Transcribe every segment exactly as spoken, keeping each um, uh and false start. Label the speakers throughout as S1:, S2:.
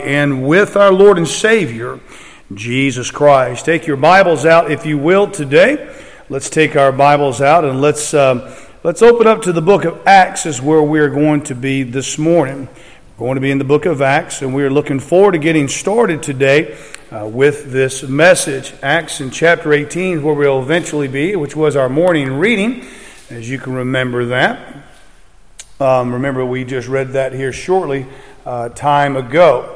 S1: And with our Lord and Savior, Jesus Christ. Take your Bibles out, if you will, today. Let's take our Bibles out and let's um, let's open up to the book of Acts, is where we're going to be this morning. We're going to be in the book of Acts, and we're looking forward to getting started today uh, with this message. Acts in chapter eighteen is where we'll eventually be, which was our morning reading, as you can remember that. Um, remember, we just read that here shortly uh, time ago.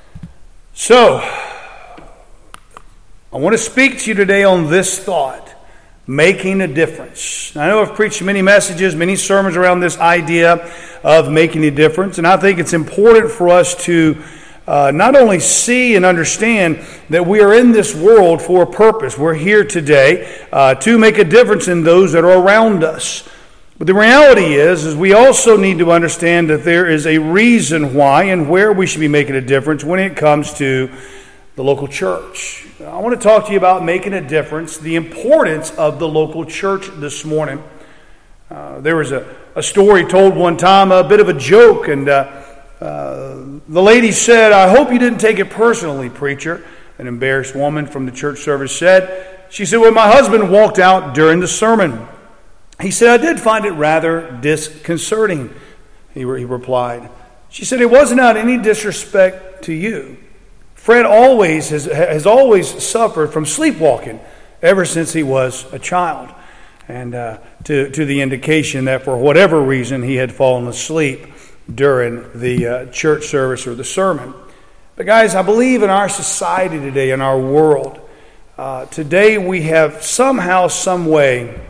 S1: So, I want to speak to you today on this thought, making a difference. I know I've preached many messages, many sermons around this idea of making a difference, and I think it's important for us to uh, not only see and understand that we are in this world for a purpose. We're here today uh, to make a difference in those that are around us. But the reality is, is we also need to understand that there is a reason why and where we should be making a difference when it comes to the local church. I want to talk to you about making a difference, the importance of the local church this morning. Uh, there was a, a story told one time, a bit of a joke, and uh, uh, the lady said, "I hope you didn't take it personally, preacher." An embarrassed woman from the church service said, she said, "Well, my husband walked out during the sermon. He said, I did find it rather disconcerting," he, re- he replied. She said, "It wasn't out of any disrespect to you. Fred always has, has always suffered from sleepwalking ever since he was a child." And uh, to, to the indication that for whatever reason he had fallen asleep during the uh, church service or the sermon. But guys, I believe in our society today, in our world, uh, today we have somehow, some way,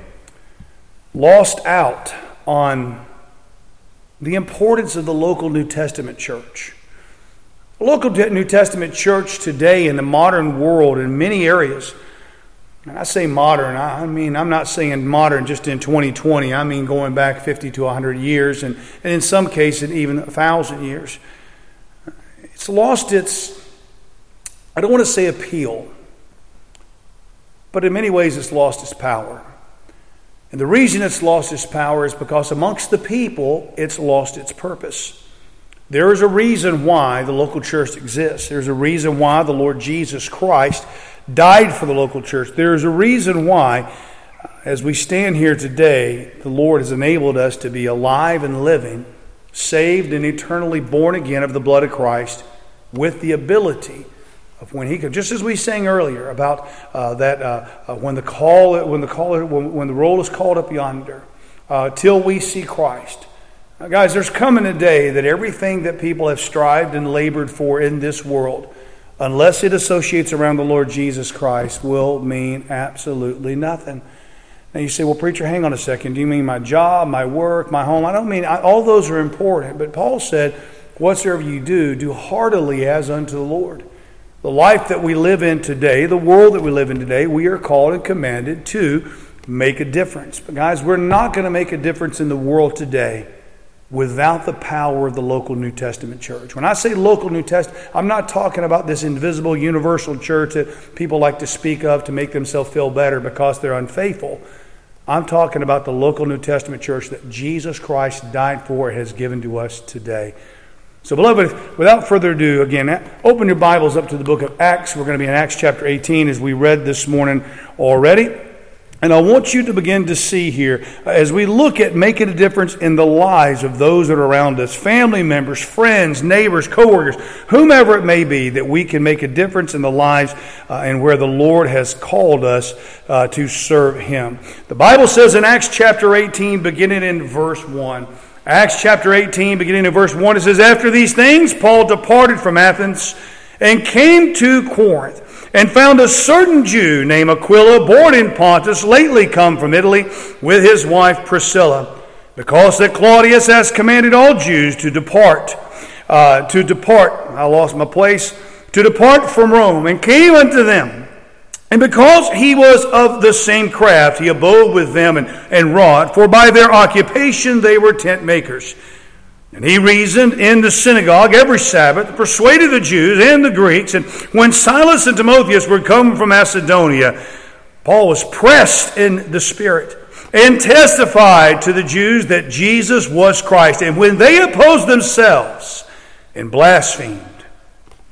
S1: lost out on the importance of the local New Testament church. The local New Testament church today in the modern world in many areas, and I say modern, I mean, I'm not saying modern just in twenty twenty, I mean going back fifty to one hundred years, and, and in some cases even one thousand years. It's lost its, I don't want to say appeal, but in many ways it's lost its power. And the reason it's lost its power is because amongst the people, it's lost its purpose. There is a reason why the local church exists. There's a reason why the Lord Jesus Christ died for the local church. There is a reason why, as we stand here today, the Lord has enabled us to be alive and living, saved and eternally born again of the blood of Christ, with the ability of when he could, just as we sang earlier about uh, that uh, uh, when the call, when the call, when, when the roll is called up yonder, uh, till we see Christ. Now, guys, there's coming a day that everything that people have strived and labored for in this world, unless it associates around the Lord Jesus Christ, will mean absolutely nothing. Now you say, "Well, preacher, hang on a second. Do you mean my job, my work, my home?" I don't mean I, all those are important, but Paul said, "Whatsoever you do, do heartily as unto the Lord." The life that we live in today, the world that we live in today, we are called and commanded to make a difference. But guys, we're not going to make a difference in the world today without the power of the local New Testament church. When I say local New Testament, I'm not talking about this invisible universal church that people like to speak of to make themselves feel better because they're unfaithful. I'm talking about the local New Testament church that Jesus Christ died for and has given to us today. So, beloved, without further ado, again, open your Bibles up to the book of Acts. We're going to be in Acts chapter eighteen, as we read this morning already. And I want you to begin to see here, as we look at making a difference in the lives of those that are around us, family members, friends, neighbors, co-workers, whomever it may be, that we can make a difference in the lives uh, and where the Lord has called us uh, to serve Him. The Bible says in Acts chapter eighteen, beginning in verse one, Acts chapter eighteen, beginning in verse one, it says, "After these things, Paul departed from Athens and came to Corinth, and found a certain Jew named Aquila, born in Pontus, lately come from Italy, with his wife Priscilla, because that Claudius has commanded all Jews to depart, uh, to depart, I lost my place, to depart from Rome, and came unto them. And because he was of the same craft, he abode with them and, and wrought, for by their occupation they were tent makers. And he reasoned in the synagogue every Sabbath, persuaded the Jews and the Greeks. And when Silas and Timotheus were come from Macedonia, Paul was pressed in the Spirit and testified to the Jews that Jesus was Christ. And when they opposed themselves and blasphemed,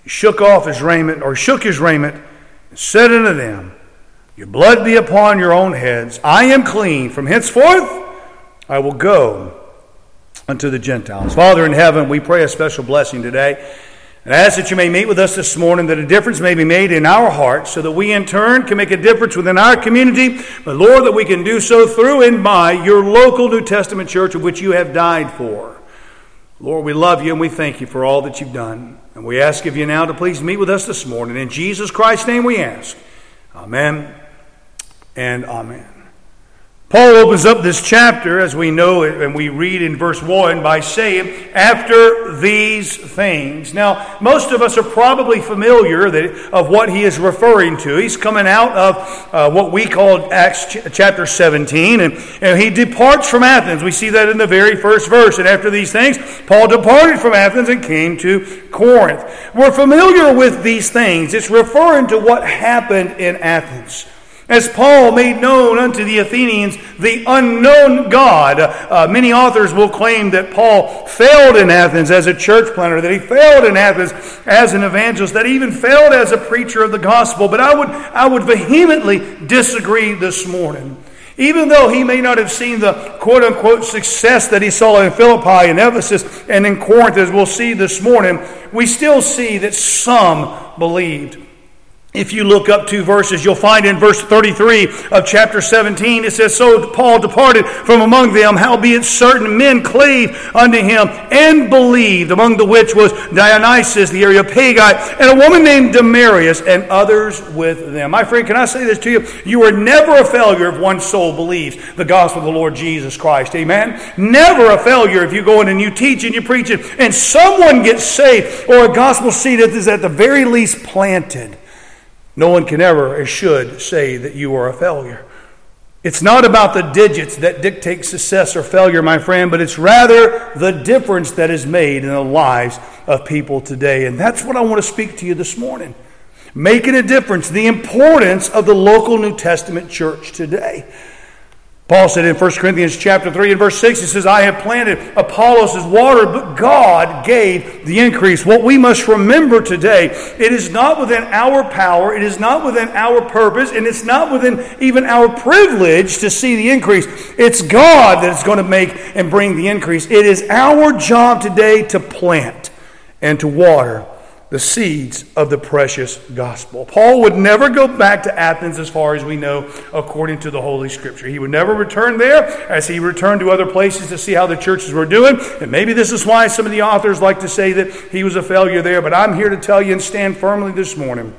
S1: He shook off his raiment, or shook his raiment, and said unto them, Your blood be upon your own heads. I am clean. From henceforth I will go unto the Gentiles. Father in heaven, we pray a special blessing today. And ask that you may meet with us this morning, that a difference may be made in our hearts, so that we in turn can make a difference within our community. But Lord, that we can do so through and by your local New Testament church of which you have died for. Lord, we love you and we thank you for all that you've done. And we ask of you now to please meet with us this morning. In Jesus Christ's name we ask. Amen and amen. Paul opens up this chapter, as we know it, and we read in verse one, by saying, after these things. Now, most of us are probably familiar that, of what he is referring to. He's coming out of uh, what we call Acts ch- chapter seventeen, and, and he departs from Athens. We see that in the very first verse. And after these things, Paul departed from Athens and came to Corinth. We're familiar with these things. It's referring to what happened in Athens. As Paul made known unto the Athenians the unknown God. Uh, many authors will claim that Paul failed in Athens as a church planter, that he failed in Athens as an evangelist, that he even failed as a preacher of the gospel. But I would, I would vehemently disagree this morning. Even though he may not have seen the quote-unquote success that he saw in Philippi and Ephesus and in Corinth, as we'll see this morning, we still see that some believed. If you look up two verses, you'll find in verse thirty-three of chapter seventeen, it says, So Paul departed from among them, howbeit certain men clave unto him, and believed, among the which was Dionysius, the Areopagite, and a woman named Damaris, and others with them. My friend, can I say this to you? You are never a failure if one soul believes the gospel of the Lord Jesus Christ. Amen? Never a failure if you go in and you teach and you preach it, and someone gets saved, or a gospel seed that is at the very least planted. No one can ever or should say that you are a failure. It's not about the digits that dictate success or failure, my friend, but it's rather the difference that is made in the lives of people today. And that's what I want to speak to you this morning. Making a difference, the importance of the local New Testament church today. Paul said in First Corinthians chapter three and verse six, he says, I have planted, Apollos has watered, but God gave the increase. What we must remember today, it is not within our power, it is not within our purpose, and it's not within even our privilege to see the increase. It's God that is going to make and bring the increase. It is our job today to plant and to water the seeds of the precious gospel. Paul would never go back to Athens as far as we know according to the Holy Scripture. He would never return there as he returned to other places to see how the churches were doing. And maybe this is why some of the authors like to say that he was a failure there. But I'm here to tell you and stand firmly this morning.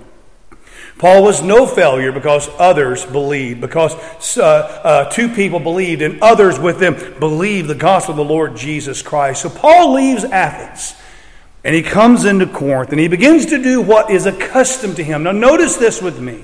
S1: Paul was no failure because others believed, because uh, uh, two people believed and others with them believed the gospel of the Lord Jesus Christ. So Paul leaves Athens. And he comes into Corinth and he begins to do what is accustomed to him. Now notice this with me.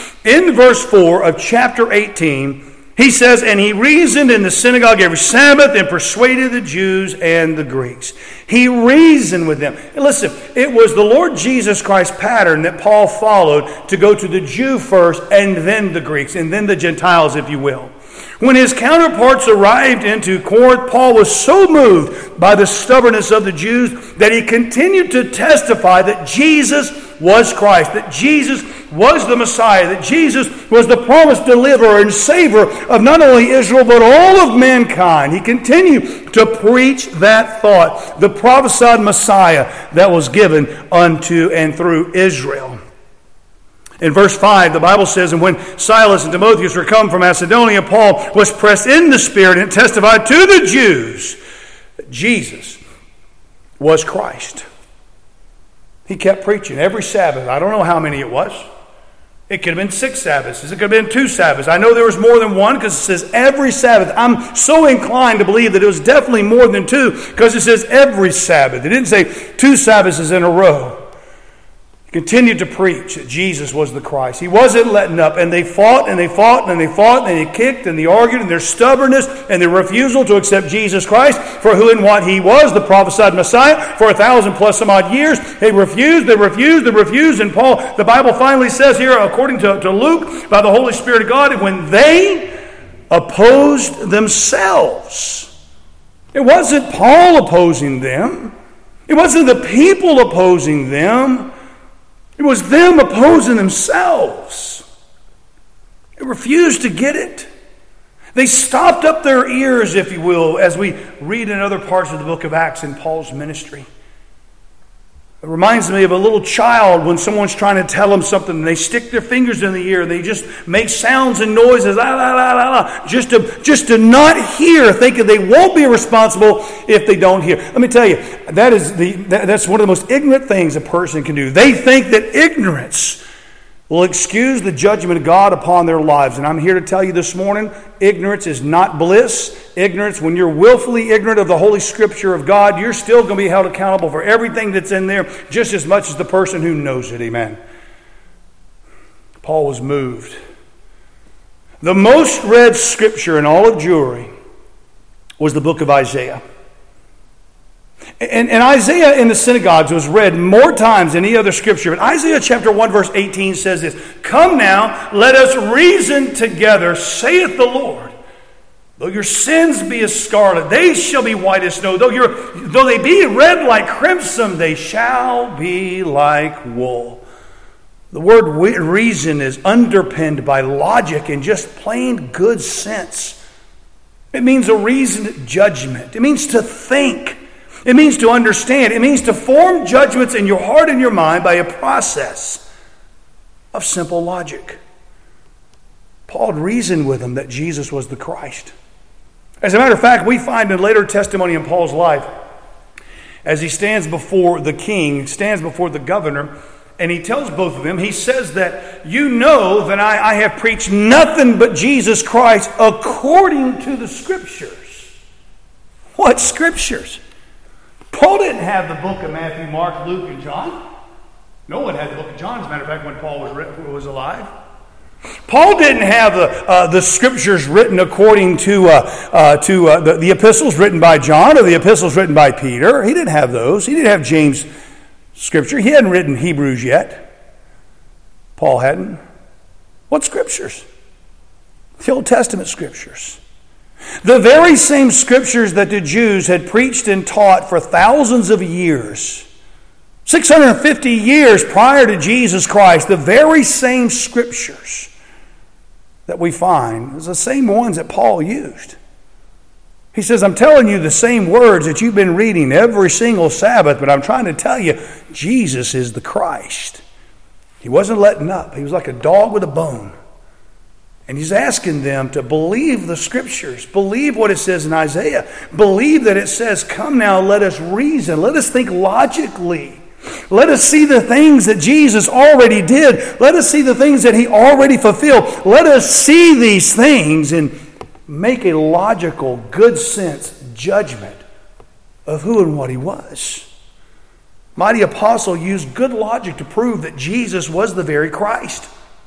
S1: In verse four of chapter eighteen, he says, And he reasoned in the synagogue every Sabbath and persuaded the Jews and the Greeks. He reasoned with them. And listen, it was the Lord Jesus Christ's pattern that Paul followed to go to the Jew first and then the Greeks and then the Gentiles, if you will. When his counterparts arrived into Corinth, Paul was so moved by the stubbornness of the Jews that he continued to testify that Jesus was Christ, that Jesus was the Messiah, that Jesus was the promised deliverer and Savior of not only Israel but all of mankind. He continued to preach that thought, the prophesied Messiah that was given unto and through Israel. In verse five, the Bible says, And when Silas and Timotheus were come from Macedonia, Paul was pressed in the Spirit and testified to the Jews that Jesus was Christ. He kept preaching every Sabbath. I don't know how many it was. It could have been six Sabbaths. It could have been two Sabbaths. I know there was more than one because it says every Sabbath. I'm so inclined to believe that it was definitely more than two because it says every Sabbath. It didn't say two Sabbaths in a row. Continued to preach that Jesus was the Christ. He wasn't letting up. And they fought and they fought and they fought and they kicked and they argued, and their stubbornness and their refusal to accept Jesus Christ for who and what he was, the prophesied Messiah, for a thousand plus some odd years. They refused, they refused, they refused. And Paul, the Bible finally says here, according to, to Luke, by the Holy Spirit of God, when they opposed themselves. It wasn't Paul opposing them. It wasn't the people opposing them. It was them opposing themselves. They refused to get it. They stopped up their ears, if you will, as we read in other parts of the book of Acts in Paul's ministry. It reminds me of a little child when someone's trying to tell them something and they stick their fingers in the ear. They just make sounds and noises, la, la, la, la, la, just to, just to not hear, thinking they won't be responsible if they don't hear. Let me tell you, that is the that, that's one of the most ignorant things a person can do. They think that ignorance will excuse the judgment of God upon their lives. And I'm here to tell you this morning, ignorance is not bliss. Ignorance, when you're willfully ignorant of the Holy Scripture of God, you're still going to be held accountable for everything that's in there just as much as the person who knows it. Amen. Paul was moved. The most read scripture in all of Jewry was the book of Isaiah. And, and Isaiah in the synagogues was read more times than any other scripture. But Isaiah chapter one verse eighteen says this, "Come now, let us reason together, saith the Lord. Though your sins be as scarlet, they shall be white as snow. Though, your, though they be red like crimson, they shall be like wool." The word reason is underpinned by logic and just plain good sense. It means a reasoned judgment. It means to think. It means to understand. It means to form judgments in your heart and your mind by a process of simple logic. Paul reasoned with them that Jesus was the Christ. As a matter of fact, we find in later testimony in Paul's life, as he stands before the king, stands before the governor, and he tells both of them, he says that, "You know that I, I have preached nothing but Jesus Christ according to the Scriptures." What Scriptures? Paul didn't have the book of Matthew, Mark, Luke, and John. No one had the book of John, as a matter of fact, when Paul was, was alive. Paul didn't have the, uh, the scriptures written according to, uh, uh, to uh, the, the epistles written by John or the epistles written by Peter. He didn't have those. He didn't have James' scripture. He hadn't written Hebrews yet. Paul hadn't. What scriptures? The Old Testament scriptures. The very same scriptures that the Jews had preached and taught for thousands of years. six hundred fifty years prior to Jesus Christ. The very same scriptures that we find is the same ones that Paul used. He says, "I'm telling you the same words that you've been reading every single Sabbath, but I'm trying to tell you, Jesus is the Christ." He wasn't letting up. He was like a dog with a bone. And he's asking them to believe the Scriptures. Believe what it says in Isaiah. Believe that it says, "Come now, let us reason. Let us think logically. Let us see the things that Jesus already did. Let us see the things that he already fulfilled. Let us see these things and make a logical, good sense judgment of who and what he was." Mighty apostle used good logic to prove that Jesus was the very Christ.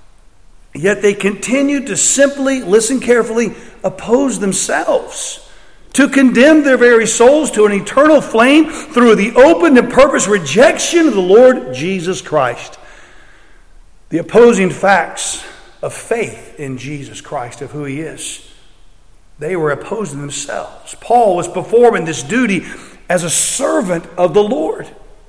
S1: Yet they continued to simply, listen carefully, oppose themselves, to condemn their very souls to an eternal flame through the open and purpose rejection of the Lord Jesus Christ. The opposing facts of faith in Jesus Christ, of who he is, they were opposing themselves. Paul was performing this duty as a servant of the Lord.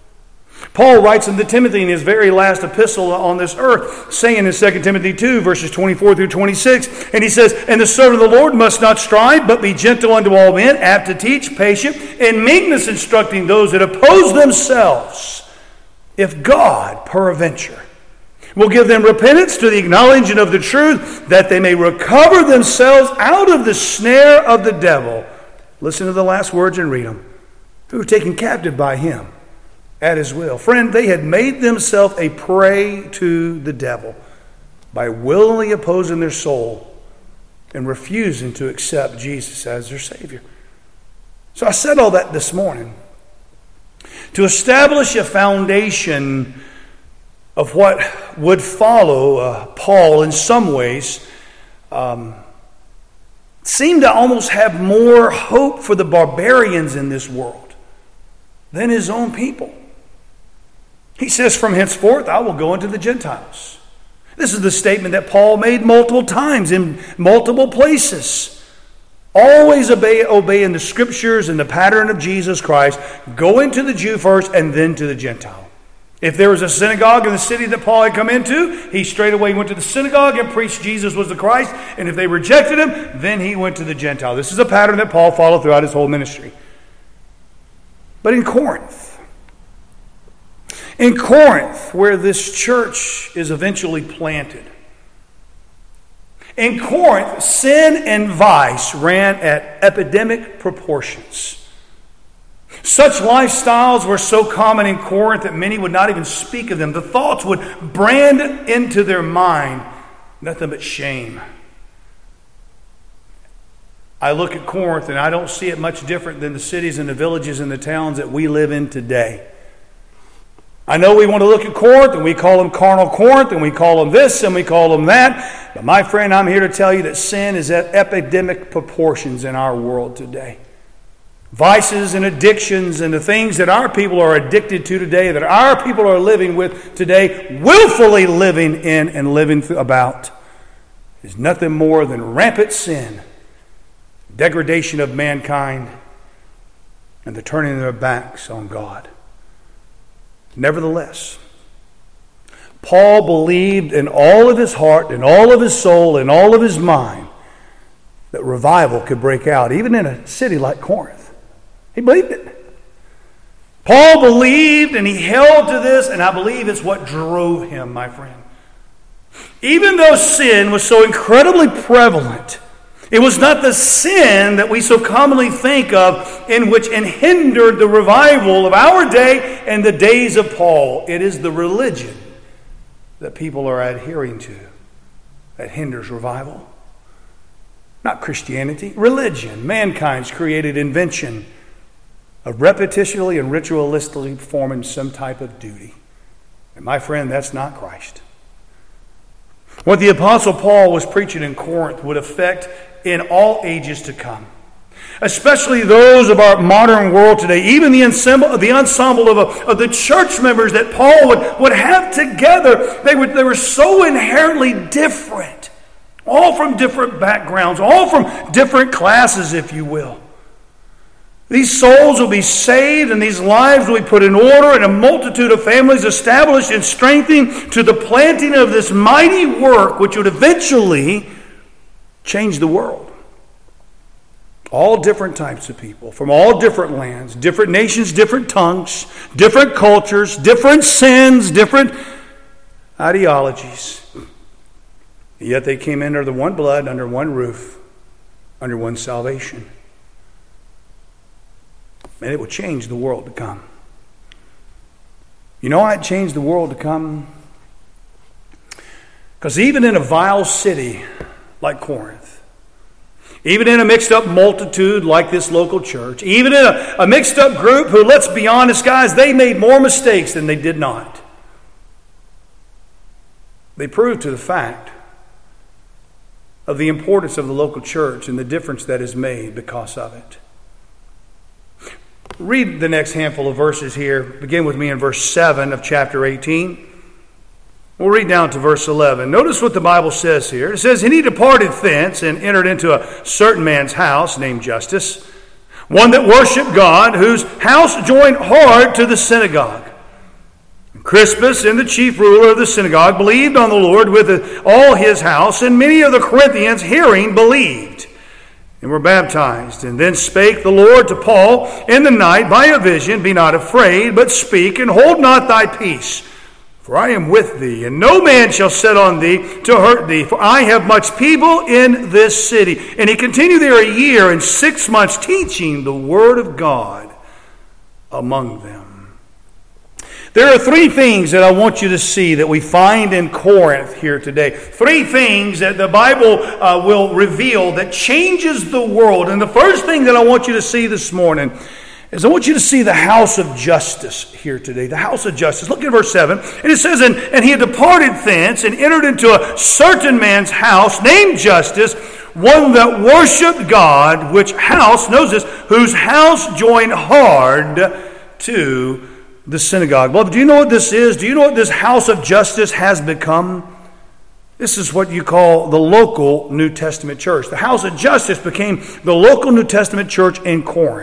S1: Paul writes in to Timothy in his very last epistle on this earth, saying in Second Timothy two, verses twenty-four through twenty-six, and he says, "And the servant of the Lord must not strive, but be gentle unto all men, apt to teach, patient, in meekness instructing those that oppose themselves, if God, peradventure, will give them repentance to the acknowledging of the truth, that they may recover themselves out of the snare of the devil." Listen to the last words and read them. "Who were taken captive by him at his will." Friend, they had made themselves a prey to the devil by willingly opposing their soul and refusing to accept Jesus as their Savior. So I said all that this morning to establish a foundation of what would follow. uh, Paul, in some ways, um, seemed to almost have more hope for the barbarians in this world than his own people. He says, "From henceforth I will go into the Gentiles." This is the statement that Paul made multiple times in multiple places. Always obey, obeying the Scriptures and the pattern of Jesus Christ. Go into the Jew first and then to the Gentile. If there was a synagogue in the city that Paul had come into, he straightaway went to the synagogue and preached Jesus was the Christ. And if they rejected him, then he went to the Gentile. This is a pattern that Paul followed throughout his whole ministry. But in Corinth, in Corinth, where this church is eventually planted, in Corinth, sin and vice ran at epidemic proportions. Such lifestyles were so common in Corinth that many would not even speak of them. The thoughts would brand into their mind nothing but shame. I look at Corinth and I don't see it much different than the cities and the villages and the towns that we live in today. I know we want to look at Corinth and we call them carnal Corinth and we call them this and we call them that. But my friend, I'm here to tell you that sin is at epidemic proportions in our world today. Vices and addictions and the things that our people are addicted to today, that our people are living with today, willfully living in and living about, is nothing more than rampant sin, degradation of mankind, and the turning their backs on God. Nevertheless, Paul believed in all of his heart, in all of his soul, in all of his mind, that revival could break out, even in a city like Corinth. He believed it. Paul believed and he held to this, and I believe it's what drove him, my friend. Even though sin was so incredibly prevalent, it was not the sin that we so commonly think of in which and hindered the revival of our day and the days of Paul. It is the religion that people are adhering to that hinders revival. Not Christianity, religion, mankind's created invention of repetitionally and ritualistically performing some type of duty. And my friend, that's not Christ. What the Apostle Paul was preaching in Corinth would affect in all ages to come, especially those of our modern world today, even the ensemble, the ensemble of, a, of the church members that Paul would, would have together. They, would, they were so inherently different, all from different backgrounds, all from different classes, if you will. These souls will be saved and these lives will be put in order and a multitude of families established and strengthened to the planting of this mighty work which would eventually change the world. All different types of people from all different lands, different nations, different tongues, different cultures, different sins, different ideologies. Yet they came under the one blood, under one roof, under one salvation. And it will change the world to come. You know why it changed the world to come? Because even in a vile city like Corinth, even in a mixed up multitude like this local church, even in a, a mixed up group who, let's be honest guys, they made more mistakes than they did not. They proved to the fact of the importance of the local church and the difference that is made because of it. Read the next handful of verses here. Begin with me in verse seven of chapter eighteen. We'll read down to verse eleven. Notice what the Bible says here. It says, "And he departed thence and entered into a certain man's house named Justus, one that worshipped God, whose house joined hard to the synagogue. And Crispus and the chief ruler of the synagogue believed on the Lord with all his house, and many of the Corinthians hearing believed and were baptized. And then spake the Lord to Paul in the night by a vision, Be not afraid, but speak, and hold not thy peace. For I am with thee, and no man shall set on thee to hurt thee. For I have much people in this city." And he continued there a year and six months, teaching the word of God among them. There are three things that I want you to see that we find in Corinth here today. Three things that the Bible uh, will reveal that changes the world. And the first thing that I want you to see this morning is I want you to see the house of justice here today. The house of justice. Look at verse seven. And it says, and, and he had departed thence and entered into a certain man's house named Justus, one that worshipped God, which house, knows this, whose house joined hard to the synagogue. Beloved, do you know what this is? Do you know what this house of justice has become? This is what you call the local New Testament church. The house of justice became the local New Testament church in Corinth.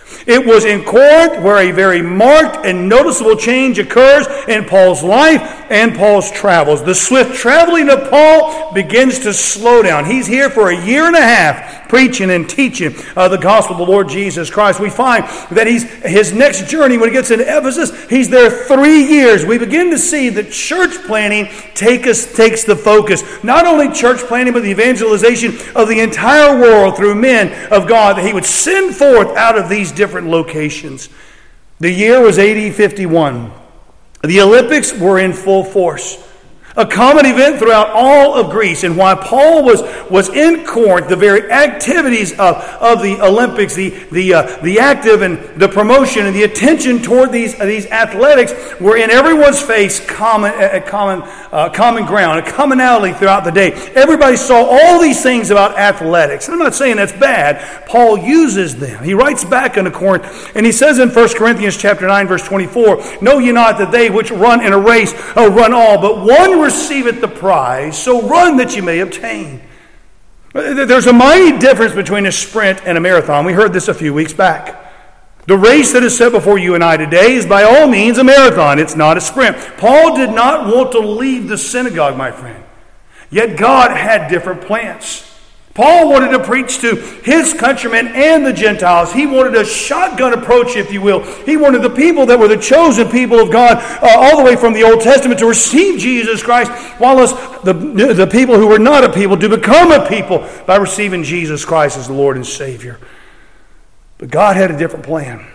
S1: It was in Corinth where a very marked and noticeable change occurs in Paul's life and Paul's travels. The swift traveling of Paul begins to slow down. He's here for a year and a half preaching and teaching uh, the gospel of the Lord Jesus Christ. We find that he's his next journey, when he gets into Ephesus, he's there three years. We begin to see that church planting take us, takes the focus. Not only church planting, but the evangelization of the entire world through men of God that he would send forth out of these different locations. The year was A D fifty-one. The Olympics were in full force. A common event throughout all of Greece. And while Paul was, was in Corinth, the very activities of, of the Olympics, the, the, uh, the active and the promotion and the attention toward these, uh, these athletics were in everyone's face common, a common, uh, common ground, a commonality throughout the day. Everybody saw all these things about athletics. And I'm not saying that's bad. Paul uses them. He writes back into Corinth and he says in First Corinthians chapter nine, verse twenty-four, "Know ye not that they which run in a race uh, run all, but one receiveth the prize, so run that you may obtain." There's a mighty difference between a sprint and a marathon. We heard this a few weeks back. The race that is set before you and I today is by all means a marathon. It's not a sprint. Paul did not want to leave the synagogue, my friend. Yet God had different plans. Paul wanted to preach to his countrymen and the Gentiles. He wanted a shotgun approach, if you will. He wanted the people that were the chosen people of God, uh, all the way from the Old Testament, to receive Jesus Christ, while us, the, the people who were not a people, to become a people by receiving Jesus Christ as the Lord and Savior. But God had a different plan.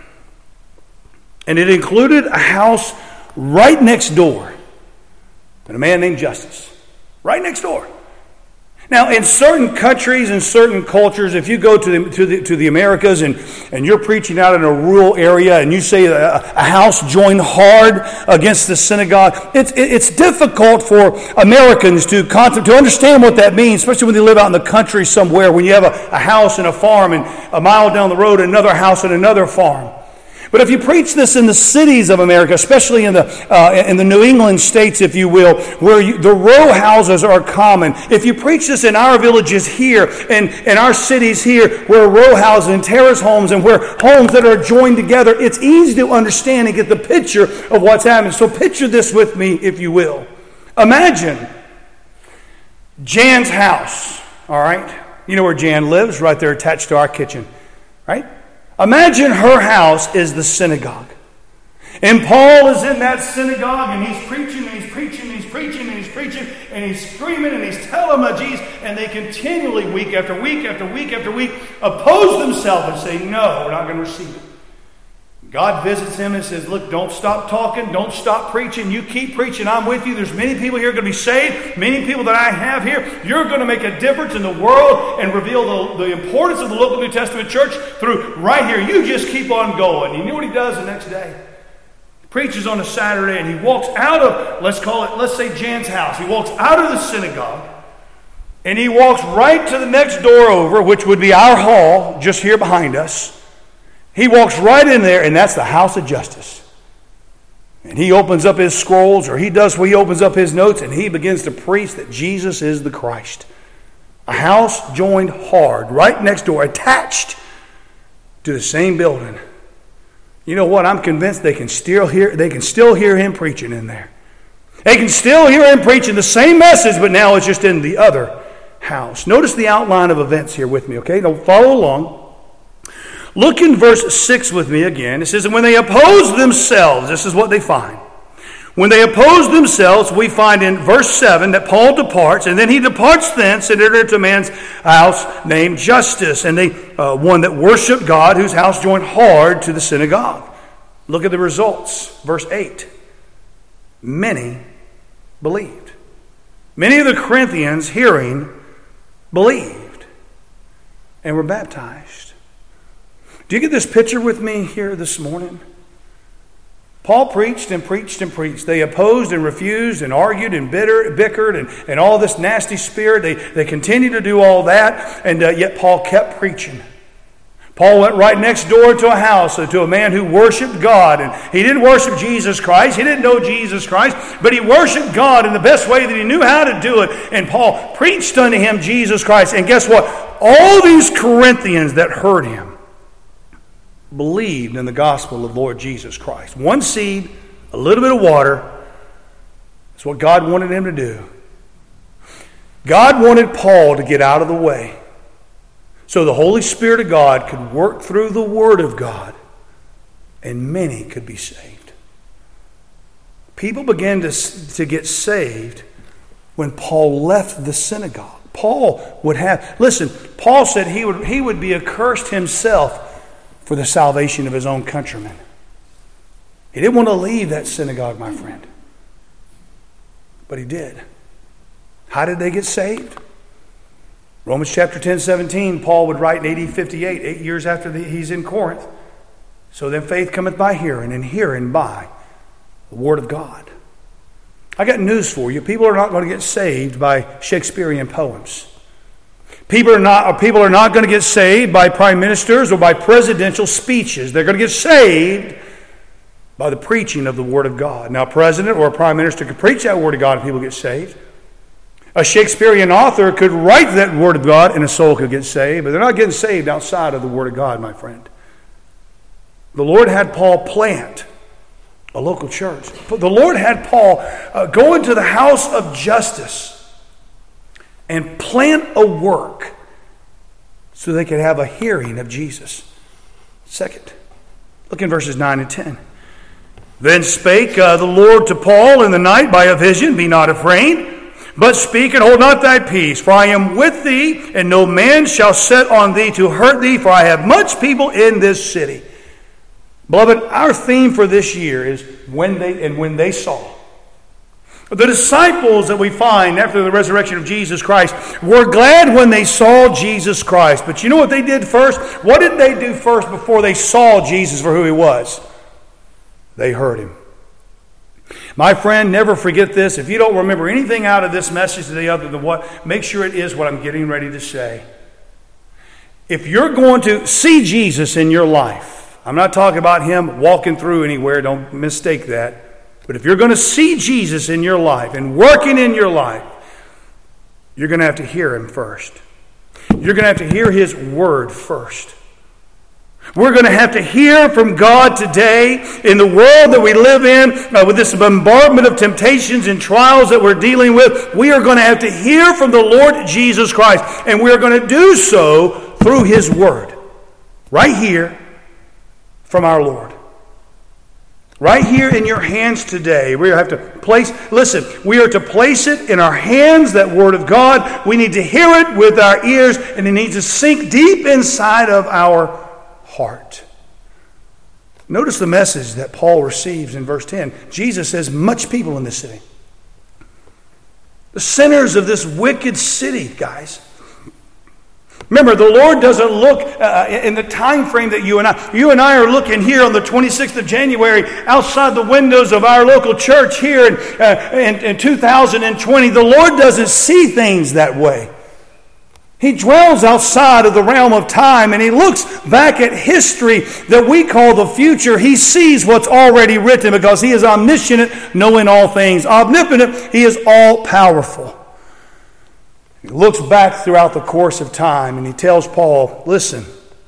S1: And it included a house right next door, and a man named Justus. Right next door. Now, in certain countries and certain cultures, if you go to the, to the, to the Americas and, and you're preaching out in a rural area and you say a, a house joined hard against the synagogue, it's, it's difficult for Americans to, to understand what that means, especially when they live out in the country somewhere, when you have a, a house and a farm and a mile down the road another house and another farm. But if you preach this in the cities of America, especially in the uh, in the New England states, if you will, where you, the row houses are common, if you preach this in our villages here and in our cities here, where row houses and terrace homes and where homes that are joined together, it's easy to understand and get the picture of what's happening. So picture this with me, if you will. Imagine Jan's house, all right? You know where Jan lives, right there attached to our kitchen, right? Imagine her house is the synagogue. And Paul is in that synagogue and he's preaching and he's preaching and he's preaching and he's preaching and he's screaming and he's telling them Jesus, and they continually, week after week after week after week, oppose themselves and say, "No, we're not going to receive it." God visits him and says, "Look, don't stop talking. Don't stop preaching. You keep preaching. I'm with you. There's many people here going to be saved. Many people that I have here. You're going to make a difference in the world and reveal the, the importance of the local New Testament church through right here. You just keep on going." You know what he does the next day? He preaches on a Saturday and he walks out of, let's call it, let's say Jan's house. He walks out of the synagogue and he walks right to the next door over, which would be our hall just here behind us. He walks right in there, and that's the house of Justus. And he opens up his scrolls, or he does what he opens up his notes, and he begins to preach that Jesus is the Christ. A house joined hard, right next door, attached to the same building. You know what? I'm convinced they can still hear, they can still hear him preaching in there. They can still hear him preaching the same message, but now it's just in the other house. Notice the outline of events here with me, okay? Now follow along. Look in verse six with me again. It says, "And when they oppose themselves," this is what they find. When they oppose themselves, we find in verse seven that Paul departs, and then he departs thence and entered into a man's house named Justus, and they uh, one that worshiped God, whose house joined hard to the synagogue. Look at the results. Verse eight. Many believed. Many of the Corinthians, hearing, believed and were baptized. Do you get this picture with me here this morning? Paul preached and preached and preached. They opposed and refused and argued and bitter, bickered and, and all this nasty spirit. They, they continued to do all that, and uh, yet Paul kept preaching. Paul went right next door to a house, uh, to a man who worshiped God. And he didn't worship Jesus Christ. He didn't know Jesus Christ, but he worshiped God in the best way that he knew how to do it. And Paul preached unto him Jesus Christ. And guess what? All these Corinthians that heard him, believed in the gospel of Lord Jesus Christ. One seed, a little bit of water. That's what God wanted him to do. God wanted Paul to get out of the way so the Holy Spirit of God could work through the Word of God and many could be saved. People began to, to get saved when Paul left the synagogue. Paul would have, listen, Paul said he would, he would be accursed himself for the salvation of his own countrymen. He didn't want to leave that synagogue, my friend. But he did. How did they get saved? Romans chapter ten, seventeen, Paul would write in A D fifty-eight, eight years after the, he's in Corinth. So then faith cometh by hearing, and hearing by the Word of God. I got news for you. People are not going to get saved by Shakespearean poems. People are not, people are not going to get saved by prime ministers or by presidential speeches. They're going to get saved by the preaching of the Word of God. Now, a president or a prime minister could preach that Word of God and people get saved. A Shakespearean author could write that Word of God and a soul could get saved, but they're not getting saved outside of the Word of God, my friend. The Lord had Paul plant a local church. The Lord had Paul uh, go into the house of justice and plant a work so they could have a hearing of Jesus. Second, look in verses nine and ten. Then spake uh, the Lord to Paul in the night by a vision, Be not afraid, but speak and hold not thy peace, for I am with thee, and no man shall set on thee to hurt thee, for I have much people in this city. Beloved, our theme for this year is when they and when they saw. The disciples that we find after the resurrection of Jesus Christ were glad when they saw Jesus Christ. But you know what they did first? What did they do first before they saw Jesus for who he was? They heard him. My friend, never forget this. If you don't remember anything out of this message today other than what, make sure it is what I'm getting ready to say. If you're going to see Jesus in your life, I'm not talking about him walking through anywhere, don't mistake that. But if you're going to see Jesus in your life and working in your life, you're going to have to hear him first. You're going to have to hear his word first. We're going to have to hear from God today in the world that we live in, uh, with this bombardment of temptations and trials that we're dealing with. We are going to have to hear from the Lord Jesus Christ. And we are going to do so through his word. Right here from our Lord. Right here in your hands today. We have to place, listen, we are to place it in our hands, that word of God. We need to hear it with our ears, and it needs to sink deep inside of our heart. Notice the message that Paul receives in verse ten. Jesus says, much people in this city. The sinners of this wicked city, guys. Remember, the Lord doesn't look uh, in the time frame that you and I, you and I are looking here on the twenty-sixth of January outside the windows of our local church here in, uh, in, in two thousand twenty. The Lord doesn't see things that way. He dwells outside of the realm of time, and he looks back at history that we call the future. He sees what's already written because he is omniscient, knowing all things. Omnipotent, he is all-powerful. He looks back throughout the course of time, and he tells Paul, listen,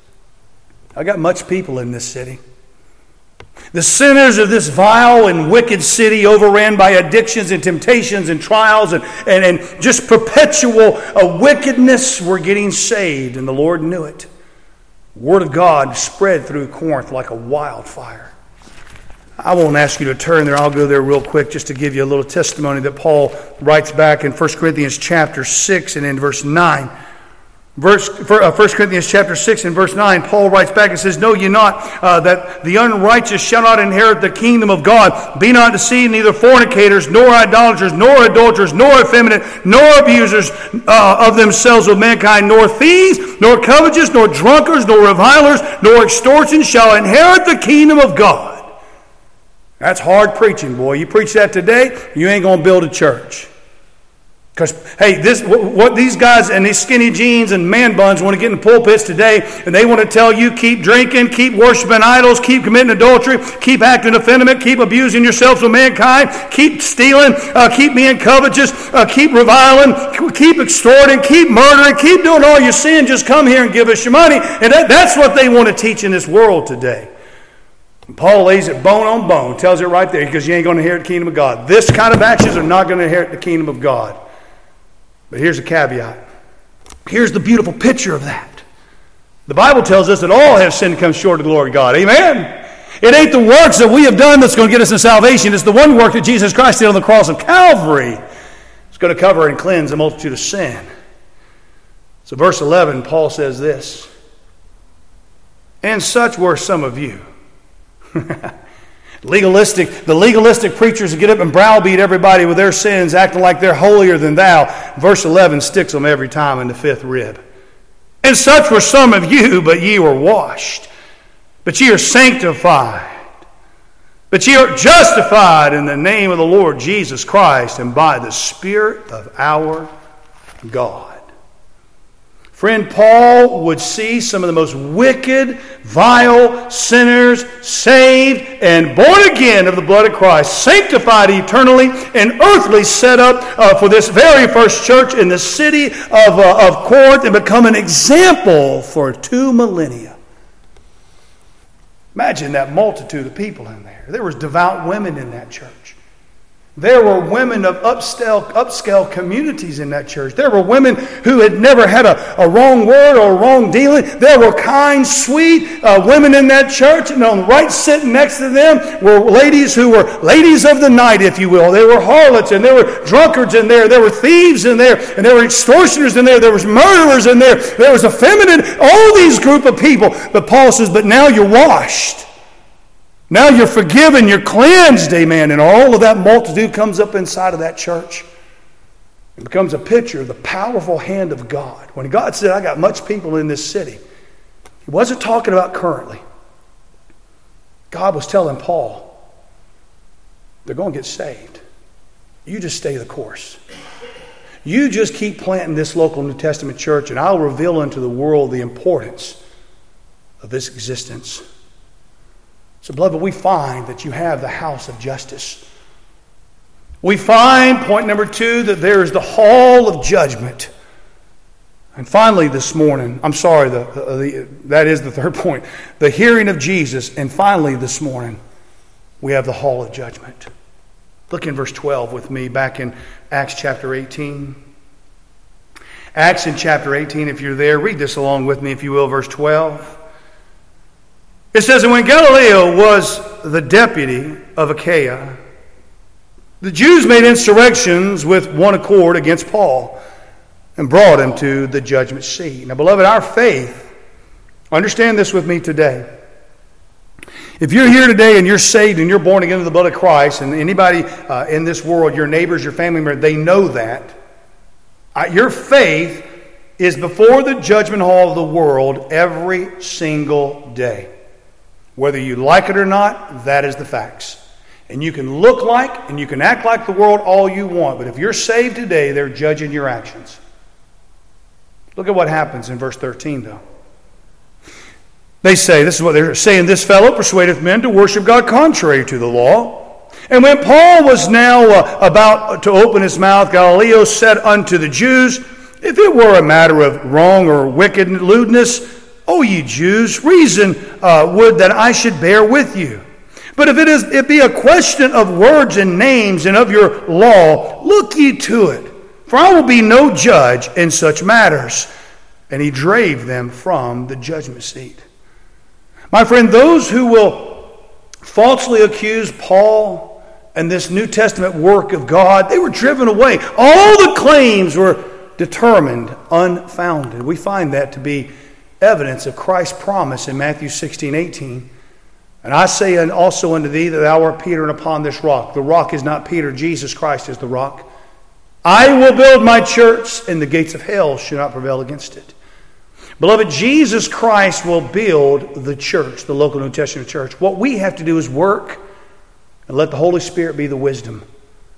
S1: I got much people in this city. The sinners of this vile and wicked city, overran by addictions and temptations and trials and, and, and just perpetual uh, wickedness, were getting saved, and the Lord knew it. The Word of God spread through Corinth like a wildfire. I won't ask you to turn there. I'll go there real quick just to give you a little testimony that Paul writes back in First Corinthians chapter six and in verse nine. Verse, First Corinthians chapter six and verse nine, Paul writes back and says, Know ye not uh, that the unrighteous shall not inherit the kingdom of God? Be not deceived, neither fornicators, nor idolaters, nor adulterers, nor effeminate, nor abusers uh, of themselves with mankind, nor thieves, nor covetous, nor drunkards, nor revilers, nor extortions shall inherit the kingdom of God. That's hard preaching, boy. You preach that today, you ain't going to build a church. Because, hey, this what these guys and these skinny jeans and man buns want to get in pulpits today, and they want to tell you, keep drinking, keep worshiping idols, keep committing adultery, keep acting effeminate, keep abusing yourselves with mankind, keep stealing, uh, keep being covetous, uh, keep reviling, keep extorting, keep murdering, keep doing all your sin, just come here and give us your money. And that, that's what they want to teach in this world today. And Paul lays it bone on bone, tells it right there, because you ain't going to inherit the kingdom of God. This kind of actions are not going to inherit the kingdom of God. But here's a caveat. Here's the beautiful picture of that. The Bible tells us that all have sinned and come short of the glory of God. Amen? It ain't the works that we have done that's going to get us in salvation. It's the one work that Jesus Christ did on the cross of Calvary. It's going to cover and cleanse a multitude of sin. So verse eleven, Paul says this. And such were some of you. Legalistic, the legalistic preachers who get up and browbeat everybody with their sins, acting like they're holier than thou. Verse eleven sticks them every time in the fifth rib. And such were some of you, but ye were washed. But ye are sanctified. But ye are justified in the name of the Lord Jesus Christ and by the Spirit of our God. Friend, Paul would see some of the most wicked, vile sinners saved and born again of the blood of Christ, sanctified eternally and earthly set up uh, for this very first church in the city of, uh, of Corinth and become an example for two millennia. Imagine that multitude of people in there. There was devout women in that church. There were women of upscale, upscale communities in that church. There were women who had never had a, a wrong word or a wrong dealing. There were kind, sweet uh, women in that church. And on the right sitting next to them were ladies who were ladies of the night, if you will. There were harlots and there were drunkards in there. There were thieves in there. And there were extortioners in there. There was murderers in there. There was effeminate, all these group of people. But Paul says, but now you're washed. Now you're forgiven, you're cleansed, amen. And all of that multitude comes up inside of that church. It becomes a picture of the powerful hand of God. When God said, I got much people in this city, He wasn't talking about currently. God was telling Paul, they're going to get saved. You just stay the course. You just keep planting this local New Testament church, and I'll reveal unto the world the importance of this existence. So, beloved, we find that you have the house of justice. We find, point number two, that there is the hall of judgment. And finally this morning, I'm sorry, the, the, that is the third point, the hearing of Jesus. And finally this morning, we have the hall of judgment. Look in verse twelve with me, back in Acts chapter eighteen. Acts in chapter eighteen, if you're there, read this along with me, if you will, verse twelve. It says, and when Galileo was the deputy of Achaia, the Jews made insurrections with one accord against Paul and brought him to the judgment seat. Now, beloved, our faith, understand this with me today. If you're here today and you're saved and you're born again of the blood of Christ, and anybody uh, in this world, your neighbors, your family members, they know that, uh, your faith is before the judgment hall of the world every single day. Whether you like it or not, that is the facts. And you can look like and you can act like the world all you want, but if you're saved today, they're judging your actions. Look at what happens in verse thirteen, though. They say, this is what they're saying, this fellow persuadeth men to worship God contrary to the law. And when Paul was now uh, about to open his mouth, Galileo said unto the Jews, if it were a matter of wrong or wicked lewdness, O ye Jews, reason uh, would that I should bear with you. But if it is it be a question of words and names and of your law, look ye to it. For I will be no judge in such matters. And he drave them from the judgment seat. My friend, those who will falsely accuse Paul and this New Testament work of God, they were driven away. All the claims were determined unfounded. We find that to be evidence of Christ's promise in Matthew sixteen eighteen. And I say also unto thee that thou art Peter, and upon this rock. The rock is not Peter, Jesus Christ is the rock. I will build my church, and the gates of hell shall not prevail against it. Beloved, Jesus Christ will build the church, the local New Testament church. What we have to do is work and let the Holy Spirit be the wisdom.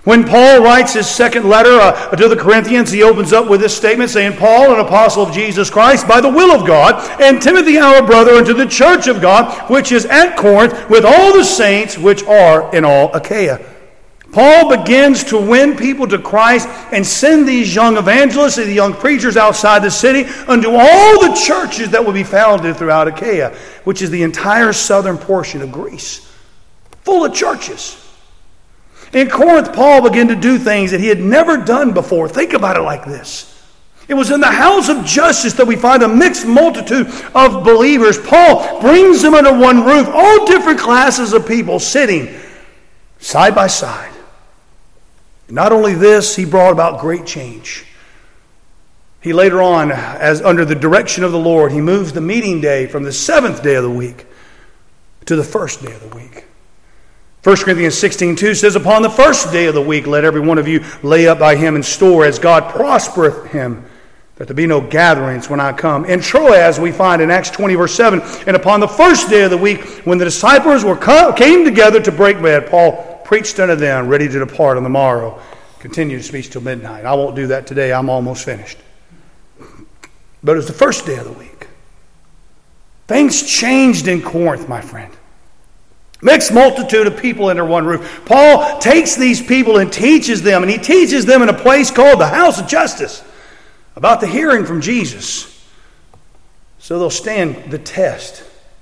S1: When Paul writes his second letter uh, to the Corinthians, he opens up with this statement saying, Paul, an apostle of Jesus Christ, by the will of God, and Timothy, our brother, unto the church of God, which is at Corinth, with all the saints which are in all Achaia. Paul begins to win people to Christ and send these young evangelists and the young preachers outside the city unto all the churches that will be founded throughout Achaia, which is the entire southern portion of Greece, full of churches. In Corinth, Paul began to do things that he had never done before. Think about it like this. It was in the house of justice that we find a mixed multitude of believers. Paul brings them under one roof, all different classes of people sitting side by side. Not only this, he brought about great change. He later on, as under the direction of the Lord, he moves the meeting day from the seventh day of the week to the first day of the week. First Corinthians sixteen two says, upon the first day of the week, let every one of you lay up by him in store as God prospereth him, that there be no gatherings when I come. In Troas, we find in Acts twenty, verse seven, and upon the first day of the week, when the disciples were come, came together to break bread, Paul preached unto them, ready to depart on the morrow. Continued to speak till midnight. I won't do that today. I'm almost finished. But it was the first day of the week. Things changed in Corinth, my friend. Mixed multitude of people under one roof. Paul takes these people and teaches them, and he teaches them in a place called the house of justice about the hearing from Jesus, so they'll stand the test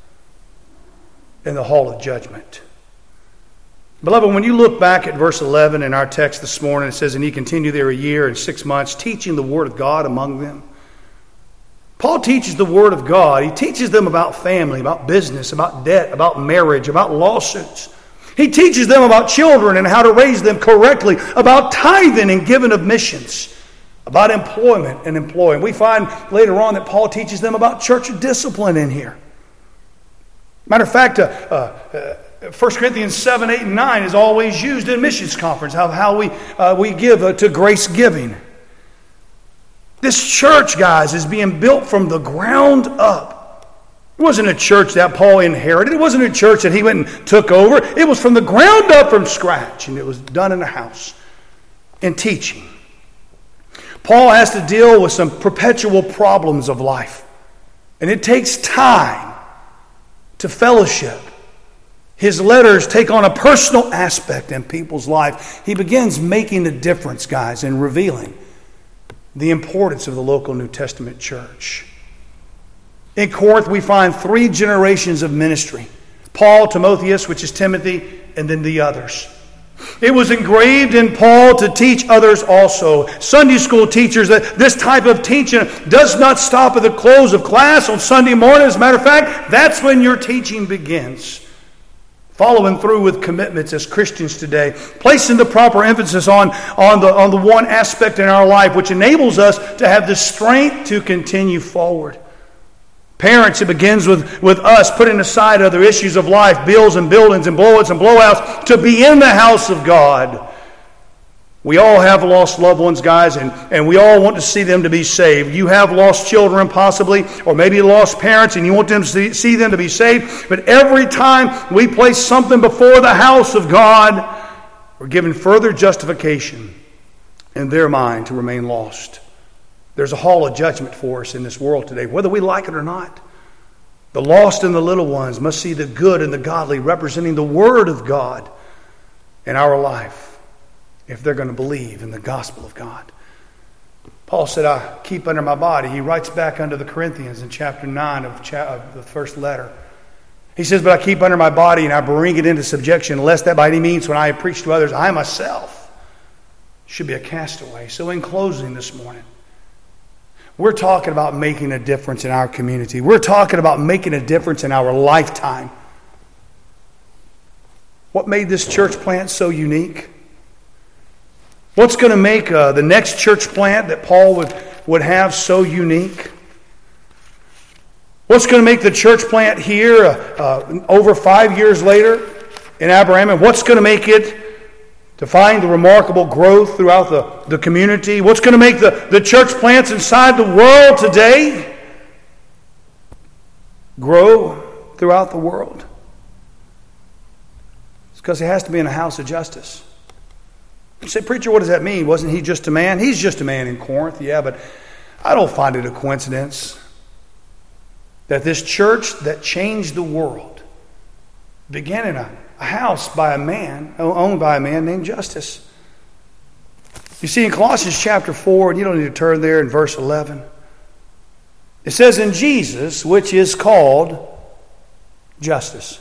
S1: in the hall of judgment. Beloved, when you look back at verse eleven in our text this morning, it says, and he continued there a year and six months, teaching the word of God among them. Paul teaches the Word of God. He teaches them about family, about business, about debt, about marriage, about lawsuits. He teaches them about children and how to raise them correctly, about tithing and giving of missions, about employment and employing. We find later on that Paul teaches them about church discipline in here. Matter of fact, uh, uh, uh, First Corinthians seven, eight, and nine is always used in missions conference, how, how we, uh, we give uh, to grace giving. This church, guys, is being built from the ground up. It wasn't a church that Paul inherited. It wasn't a church that he went and took over. It was from the ground up, from scratch, and it was done in a house, in teaching. Paul has to deal with some perpetual problems of life, and it takes time to fellowship. His letters take on a personal aspect in people's life. He begins making a difference, guys, and revealing the importance of the local New Testament church. In Corinth, we find three generations of ministry. Paul, Timotheus, which is Timothy, and then the others. It was engraved in Paul to teach others also. Sunday school teachers, that this type of teaching does not stop at the close of class on Sunday morning. As a matter of fact, that's when your teaching begins. Following through with commitments as Christians today, placing the proper emphasis on, on, the, on the one aspect in our life which enables us to have the strength to continue forward. Parents, it begins with, with us putting aside other issues of life, bills and buildings and blowouts and blowouts, to be in the house of God. We all have lost loved ones, guys, and, and we all want to see them to be saved. You have lost children possibly, or maybe lost parents, and you want them to see, see them to be saved. But every time we place something before the house of God, we're given further justification in their mind to remain lost. There's a hall of judgment for us in this world today, whether we like it or not. The lost and the little ones must see the good and the godly representing the Word of God in our life, if they're going to believe in the gospel of God. Paul said, I keep under my body. He writes back unto the Corinthians in chapter nine of, cha- of the first letter. He says, but I keep under my body and I bring it into subjection, lest that by any means when I preach to others, I myself should be a castaway. So in closing this morning, we're talking about making a difference in our community. We're talking about making a difference in our lifetime. What made this church plant so unique? What's going to make uh, the next church plant that Paul would, would have so unique? What's going to make the church plant here uh, uh, over five years later in Abraham? And what's going to make it to find the remarkable growth throughout the, the community? What's going to make the, the church plants inside the world today grow throughout the world? It's because it has to be in a house of justice. You say, preacher, what does that mean? Wasn't he just a man? He's just a man in Corinth, yeah, but I don't find it a coincidence that this church that changed the world began in a, a house by a man, owned by a man named Justus. You see, in Colossians chapter four, and you don't need to turn there, in verse eleven, it says, in Jesus, which is called Justus.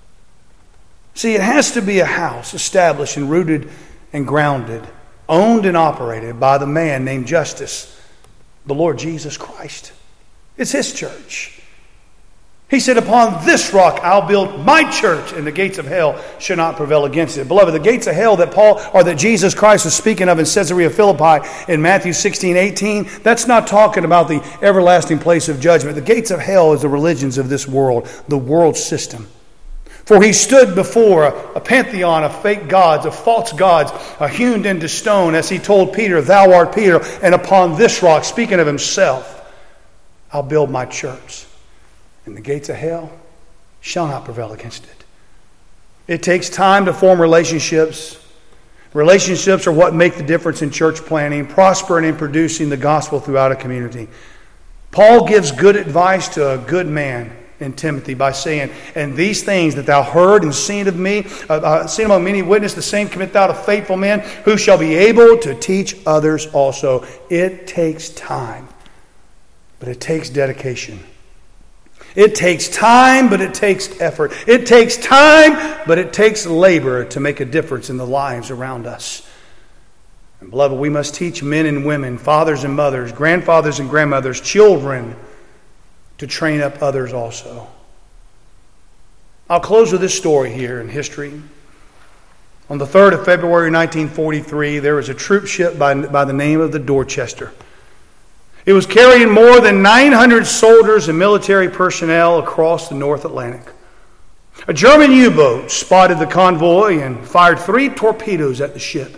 S1: See, it has to be a house established and rooted and grounded, owned and operated by the man named Justus, the Lord Jesus Christ. It's his church. He said, upon this rock I'll build my church, and the gates of hell shall not prevail against it. Beloved, the gates of hell that Paul, or that Jesus Christ was speaking of in Caesarea Philippi in Matthew sixteen eighteen, that's not talking about the everlasting place of judgment. The gates of hell is the religions of this world, the world system. For he stood before a, a pantheon of fake gods, of false gods, uh, hewn into stone, as he told Peter, thou art Peter, and upon this rock, speaking of himself, I'll build my church, and the gates of hell shall not prevail against it. It takes time to form relationships. Relationships are what make the difference in church planning, prospering and producing the gospel throughout a community. Paul gives good advice to a good man in Timothy by saying, and these things that thou heard and seen of me, uh, uh, seen among many witnesses, the same commit thou to faithful men, who shall be able to teach others also. It takes time, but it takes dedication. It takes time, but it takes effort. It takes time, but it takes labor to make a difference in the lives around us. And beloved, we must teach men and women, fathers and mothers, grandfathers and grandmothers, children, to train up others also. I'll close with this story here in history. On the third of February nineteen forty-three, there was a troop ship by, by the name of the Dorchester. It was carrying more than nine hundred soldiers and military personnel across the North Atlantic. A German U-boat spotted the convoy and fired three torpedoes at the ship.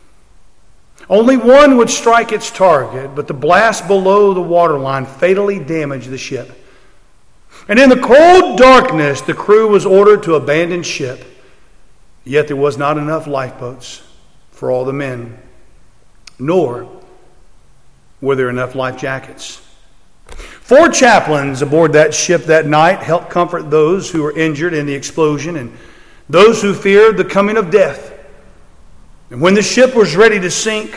S1: Only one would strike its target, but the blast below the waterline fatally damaged the ship. And in the cold darkness, the crew was ordered to abandon ship. Yet there was not enough lifeboats for all the men, nor were there enough life jackets. Four chaplains aboard that ship that night helped comfort those who were injured in the explosion and those who feared the coming of death. And when the ship was ready to sink,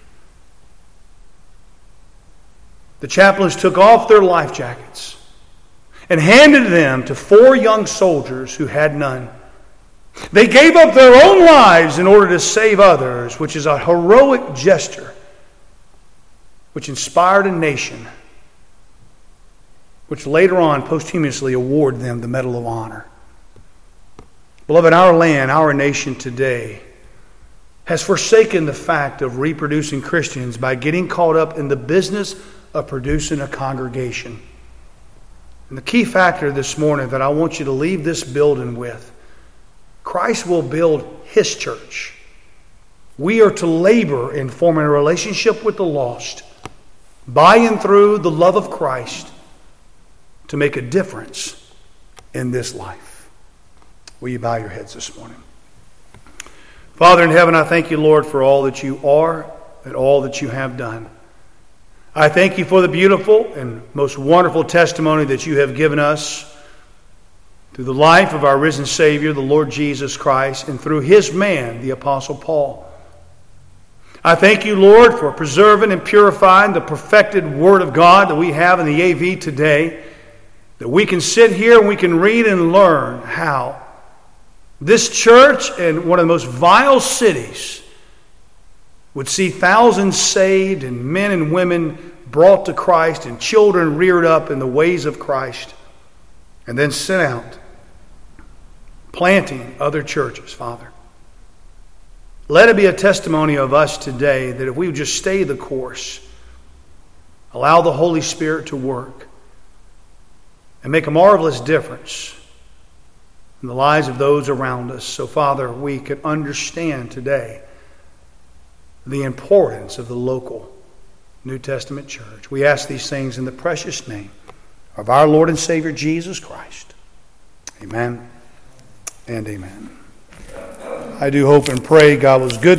S1: the chaplains took off their life jackets and handed them to four young soldiers who had none. They gave up their own lives in order to save others, which is a heroic gesture which inspired a nation, which later on posthumously awarded them the Medal of Honor. Beloved, our land, our nation today has forsaken the fact of reproducing Christians by getting caught up in the business of producing a congregation. And the key factor this morning that I want you to leave this building with, Christ will build His church. We are to labor in forming a relationship with the lost, by and through the love of Christ, to make a difference in this life. Will you bow your heads this morning? Father in heaven, I thank you, Lord, for all that you are and all that you have done. I thank you for the beautiful and most wonderful testimony that you have given us through the life of our risen Savior, the Lord Jesus Christ, and through his man, the Apostle Paul. I thank you, Lord, for preserving and purifying the perfected Word of God that we have in the A V today, that we can sit here and we can read and learn how this church in one of the most vile cities would see thousands saved and men and women brought to Christ and children reared up in the ways of Christ and then sent out planting other churches, Father. Let it be a testimony of us today that if we would just stay the course, allow the Holy Spirit to work and make a marvelous difference in the lives of those around us. So, Father, we can understand today the importance of the local New Testament church. We ask these things in the precious name of our Lord and Savior, Jesus Christ. Amen and amen. I do hope and pray God was good